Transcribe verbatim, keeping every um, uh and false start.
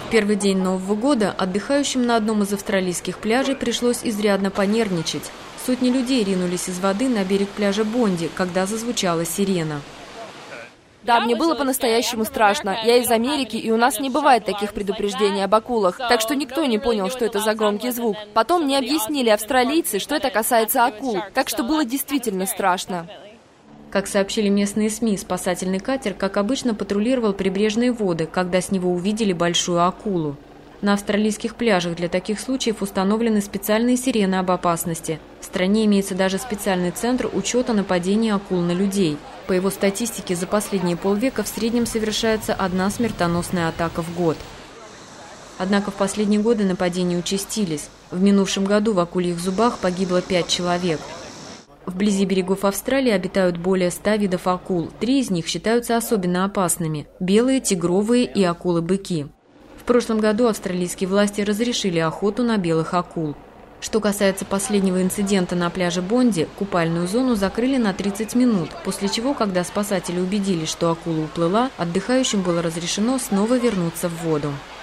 первый день Нового года отдыхающим на одном из австралийских пляжей пришлось изрядно понервничать. Сотни людей ринулись из воды на берег пляжа Бонди, когда зазвучала сирена. Да, мне было по-настоящему страшно. Я из Америки, и у нас не бывает таких предупреждений об акулах, так что никто не понял, что это за громкий звук. Потом мне объяснили австралийцы, что это касается акул, так что было действительно страшно. Как сообщили местные СМИ, спасательный катер, как обычно, патрулировал прибрежные воды, когда с него увидели большую акулу. На австралийских пляжах для таких случаев установлены специальные сирены об опасности. В стране имеется даже специальный центр учета нападений акул на людей. По его статистике, за последние полвека в среднем совершается одна смертоносная атака в год. Однако в последние годы нападения участились. В минувшем году в акульих зубах погибло пять человек. Вблизи берегов Австралии обитают более ста видов акул. Три из них считаются особенно опасными – белые, тигровые и акулы-быки. В прошлом году австралийские власти разрешили охоту на белых акул. Что касается последнего инцидента на пляже Бонди, купальную зону закрыли на тридцать минут, после чего, когда спасатели убедились, что акула уплыла, отдыхающим было разрешено снова вернуться в воду.